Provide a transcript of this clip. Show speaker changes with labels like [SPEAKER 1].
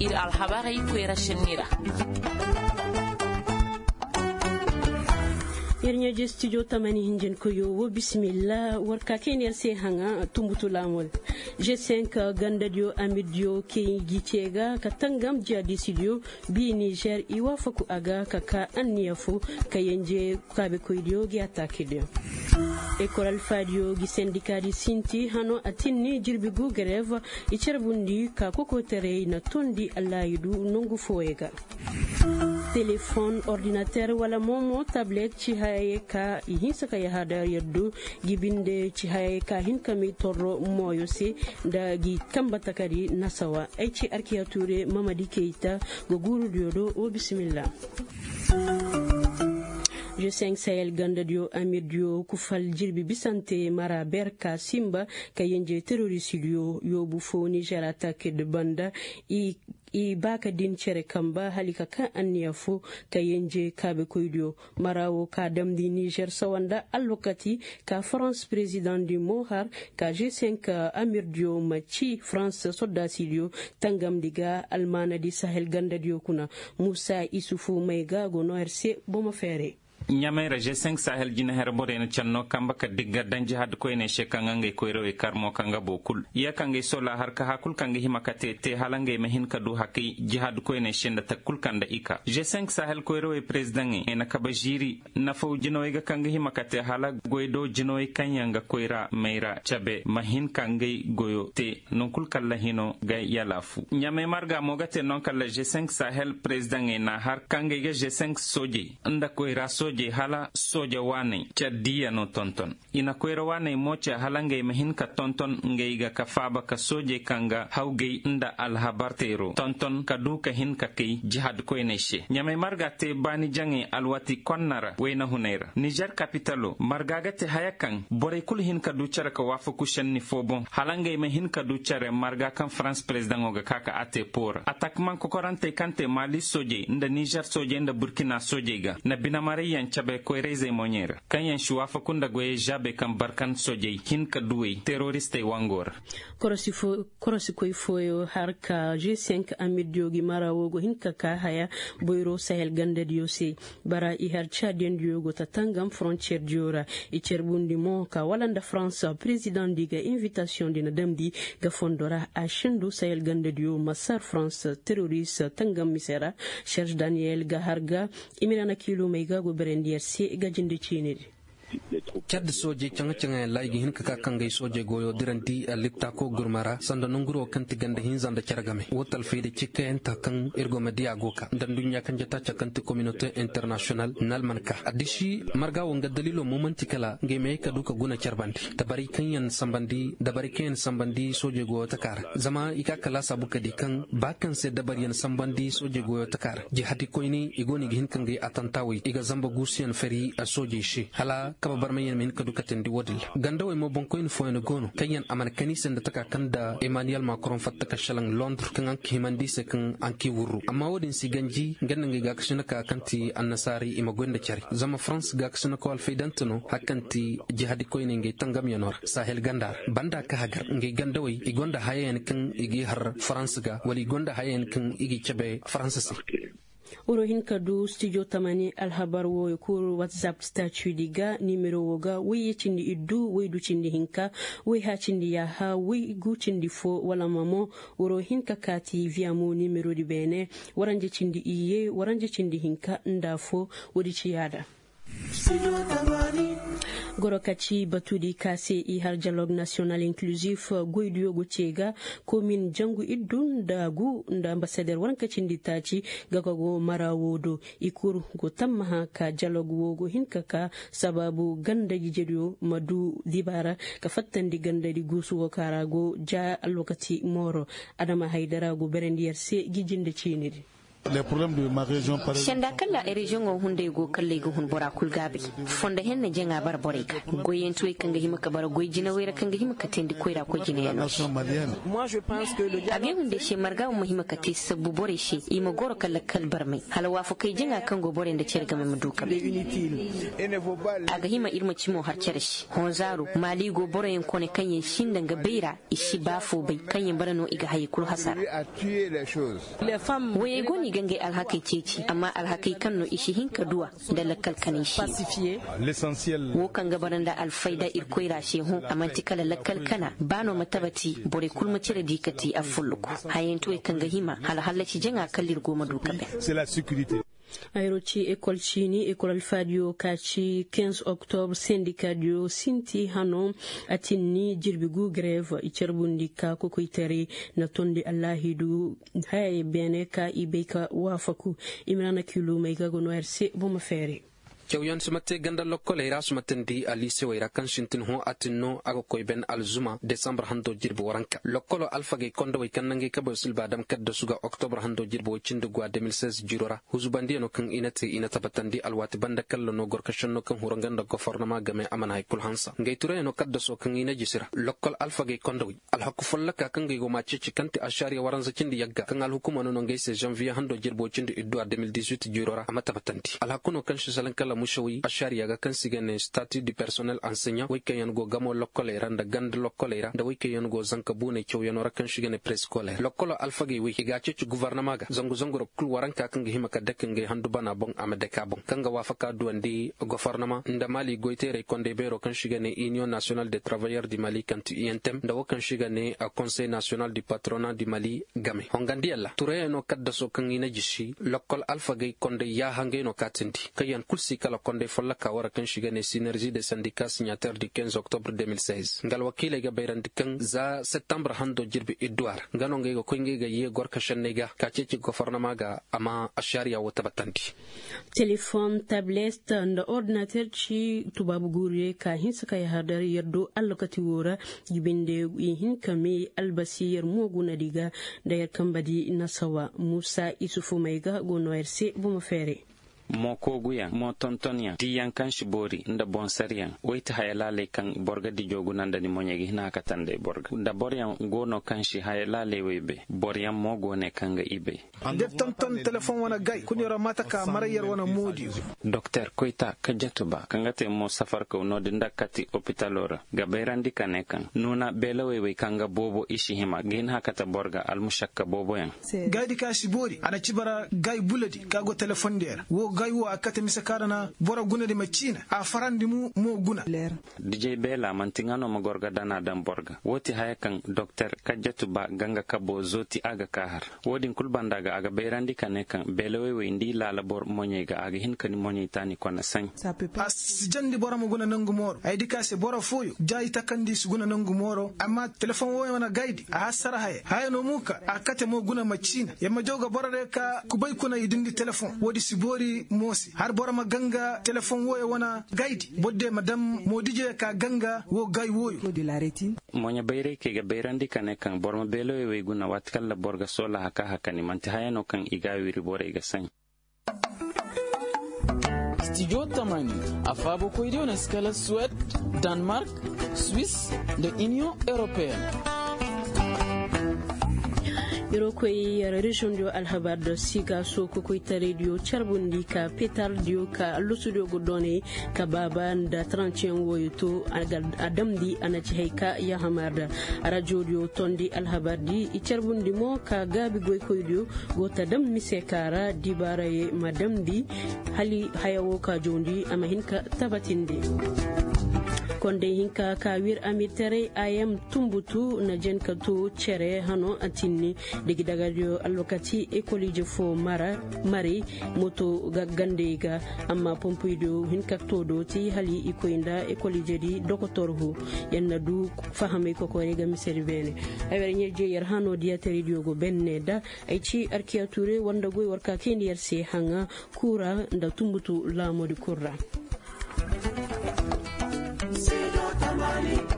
[SPEAKER 1] ir alhabara ikwera shenira.
[SPEAKER 2] Yernya studio tamani hinjen koyo wo bismillah warka kenel se hanga tumbutu lamol G5 gandadio amidio ke gicega katangam jadi studio bi Niger iwafaku aga kaka anniafu kayenje kabe koidio gi attaquedio École Fadio gi syndicat di Sinti hano atinni jirbigu grève icerbundi ka kokotere na tondi allaydu nongu foega téléphone ordinateur wala momo tablette ci haye ka ihinsa ka yahada yaddu gibinde ci haye ka hin kami torro moyo se da gi kambata kadi nasawa ay ci arkiature Mamadi Keita go guru diodo o bismillah G5 Sahel gandadio amirdio kufal jirbi bisante mara berka simba kayenje terrorisilio yobu fo Niger attaque de banda i baka din cere kamba halika kan anniyafu kayenje kabe koidio marawo ka damdi Niger sawanda allokati ka France président du Mohar ka G5 amirdio machi France sodasilio tangam diga almana di Sahel gandadio kuna Musa Isufu Maiga go no RC boma fere
[SPEAKER 3] Nyamera G5 Sahel jina herbore na channo kamba ka digga dan jihad ko ene shekanga ngai koiro e karmo kanga bokul ya kanga sola har ka hakul kanga himakate te halange mehin kadu haki jihad ko ene shenda takul kanda ika G5 Sahel koiro e president e na kabajiri na fo jino e kanga himakate hala goido jino e kanyanga koira meira chabe mahin kanga goyo te nonkul kala hino ga yalafu nyame marga mogate non kala G5 Sahel president e na har kanga G5 soje nda koira soje hala soja wane cha dia no tonton ina koira wane mocha halange mahin ka tonton ngeiga ka faba ka soje kanga hauge nda alhabartero tonton kaduka hin ka kay jihad ko eneshe nyame marga te bani jange alwati konnara wena hunera Niger capitalo marga te hayakan bore kul hin ka du chara ka wafuku shenni fobon halange mahin ka du chara marga kan France president oga kaka ate por attaquement ko korante kante Mali soje nda Niger soje nda Burkina soje ga na binamare chabe ko reze monyer kanyan shuwa fakunda goye jabe kan barkan soje kin ka duwe terroriste wangor
[SPEAKER 2] korosi ko foyo harka G5 amidio gi marawo go hinka ka haya boyro Sahel gandadio se bara i har chadien diogo tatangam frontière diora i cerbundi mo ka walanda France président diga invitation dina damdi ga fondora a shindu Sahel gandadio masar France terroriste tangam misera Serge Daniel Gaharga imirana kilo mega go NDRC gajinde chiniri
[SPEAKER 4] Chad soje changa laigi hin kaka kangay soje goyo diranti lipta ko gurmara sanda nunguro kanti ganda hin zanda charagame wotal feyde cikke enta kan ergo media goka dan dunya kan jata chakanti communauté international nalmanka adishi marga wonga dalilo momenti kala ngeme ka duka guna charbandi tabari kanyan sambandi soje goyo takara zama ika kala sabuka di kan bakan se dabariyan sambandi soje goyo takara jihadi koini igoni hin kangay atantawi iga zamba gusiyan feri a soje shi hala kaba barmayen min kadu katendi wodil ganda way mo bonko in foyno gono kayan amarkani sen taka kanda Emmanuel Macron fatta ka shalang Londres kan an himandi se kan anki wuru amma wodin siganji ganna ngi gakshina ka kanti annasari imagonda chari zama France gakshina ko alfaidantuno hakanti jihadi ko ngi tangam yanor Sahel gandar banda ka hagar ngi ganda way igonda hayen kan igi har France ga wali gonda hayen kan igi chabe France si
[SPEAKER 2] Orohin kadu studio tamani alhabar wo ko WhatsApp statue diga numero woga we chindi iddu we du chindi hinka we ha chindi ya ha we gu chindi fo wala mamo orohin kakati via mo numero di bene waranje chindi iye waranje chindi hinka ndafo wodi chiyada Gorokachi batudi kase i har dialogue national inclusif goyduyo gochega komin jangu idun da gu nda ambassadeur wanka chindi tachi gagago marawodo ikur go tamma ka dialogue wogo hinkaka sababu ganda jijedo madu dibara ka fattandi ganda di gusu go karago ja alwakati moro adama haidara go berendiyar se gijinde chinidi
[SPEAKER 5] les problèmes de ma région par exemple.
[SPEAKER 6] Shanda kala e région o hunde go kalle go hun bora kulgabe fonda henne jenga bar boreka goyen tuwe kanga himaka bara goyjina wera kanga himaka tendi koira ko jine yano
[SPEAKER 7] moi je pense que le
[SPEAKER 6] age hunde she marga mu himaka te sabu bore she ima goro kala kalbar mai halwa fo kai jenga kango bore da cerga mai muduka aga hima irma cimo har cershi honzaru mali go bore en kone kanye shinda ga beira ishi bafo bai kanye barano iga hayi kul hasara
[SPEAKER 7] les femmes
[SPEAKER 6] waye goni gange alhakai ceci amma alhakai kanno ishi hinka duwa da lakkal kanishi
[SPEAKER 7] pacifier
[SPEAKER 5] L'essentiel
[SPEAKER 6] wo kan gabaran da alfaida irkoira shehu amanti kala lakkal kana bano matabati bore kulma cire dikati a fulluku hayen to kan ga hima halhalaci jenga kallir goma duka be
[SPEAKER 5] c'est la sécurité.
[SPEAKER 2] Airoci école chini école alfadio kachi 15 octobre syndicat dio sinti hano atinni jirbigu grève icerbundi ka ko koitari na tondi allahidu hay bene ka ibeka wafaku imrana kilo mai ga gono RC boma fere
[SPEAKER 4] Kewyan sumate ganda lokole ira sumatendi ali sewaira kan shintin ho atinno ago koyben alzuma December hando jirbo waranka lokolo alfage kondo way kanange kabo silba dam kadda suga October hando jirbo cinde gwa 2016 jirora huzubandi no kan inata batandi alwati banda kallo no gorka shonno kan huranganda gouvernement game amana hay kul hansa ngay ture no kadda so kan ina jisira lokol alfage kondo al hakku follaka kan ngay go macci kanti ashariya waranza cindi yagga kan al hukuma no ngay se janvier hando jirbo cinde iddo 2018 jirora amata batandi al hakku no kan shisalan mushawi ashariya ga kan sigane statut du personnel enseignant wikayan go gamo lokolera nda gand lokolera nda wikayan go zanka bune chewyan rakan shigane prescolaire lokolo alfagi wi higa ci gouvernement ga zongo ro kul waranka kan hima ka dekken ge handu bana bon amade ka bon kanga wafaka duandi gouvernement nda mali goitere konde bero kan shigane union nationale des travailleurs du Mali kan INTM nda wakan shigane a conseil national du patronat du Mali game hongandi alla ture no kadda so kan ina jishi lokol alfagi konde ya hange no katindi kayan kulsi kala konde folla ka wara kan shigane synergie des syndicats signataires du 15 octobre 2016 ngal wakile ga bayrandi kan za septembre hando jirbi edouard ngano ngego ko ngega ye gorka shannega ka ceci gouvernement ga ama ashariya wata batandi
[SPEAKER 2] téléphone tablette and ordinateur ci tubabu gure ka hinsa kay hadar yerdo allokati wora jibinde hin kame albasir moguna diga dayar kambadi nasawa Musa Isufu Maiga gono RC buma fere
[SPEAKER 3] mo koguya mo tontonya di yankan shibori nda bonsariyan waita hayalale kan borga di jogu nanda ni monyegi hina katande borga nda boryan gono kanshi hayalale webe boryan mo gone kanga ibe
[SPEAKER 8] def tonton telephone wana gay kunyora mata ka marayar wana modi
[SPEAKER 3] docteur koita kajatuba kangate mo safar ko no dinda kati hospitalora gaberandi kanekan nuna belawewe kanga bobo ishi hima gin hakata borga almushakka bobo yan
[SPEAKER 8] gaydi ka shibori ana cibara gay buladi kago telephone der wo gaywo akate misakarana bora guna de machina a farandi mu mo guna
[SPEAKER 3] DJ Bela mantingano magorga dana dan borga woti hayakan docteur kajatuba ganga kabo zoti aga kahar wodin kulbandaga aga beirandi kanekan belewe indi lala bor monyega aga hinkani monyitani kona san
[SPEAKER 8] as jandi bora mo guna nangu moro ay dikase bora foyo jayi takandi su guna nangu moro amma telephone wo wana gaidi a hasara hay no muka akate mo guna machina yamma joga bora de ka kubay kuna idindi telephone wodi sibori mosi har bora maganga telephone woyo wana gaidi bodde madam modije ka ganga wo gay woyo
[SPEAKER 7] de la rétine
[SPEAKER 3] monya bayre ke ga bayrandi kanekan borma belo we guna watkalla borga sola haka ni manti hayano kan igawiri bore ga san
[SPEAKER 9] Studio Tamani afabo koidio na skala Suède, Danemark, Suisse, de Union Européenne.
[SPEAKER 2] Irokoy region dio alhabar do siga so ko koita radio charbundi ka petar dio ka lusudio godone ka baba nda 31 woyto adamdi anaci hayka ya hamarda radio dio tondi alhabar di charbundi mo ka gabi goy koydio gota dam misekara dibaraye madamdi hali hayawo ka jondi amahinka tabatinde konde hinka kawir amitere ayam tumbutu na jenka to chere hano atinni digi dagadio allokati ekolije fo mari moto gandega amma pompuido hinka todo ti hali ikoinda ekolije di dokotorhu yanna du fahame ko ko rega miseri bene aywer nyeje yer hano diateri diogo benneda ay ci arkiature wanda goy warka kendi yerse hanga kura nda tumbutu la modi kurra Tamani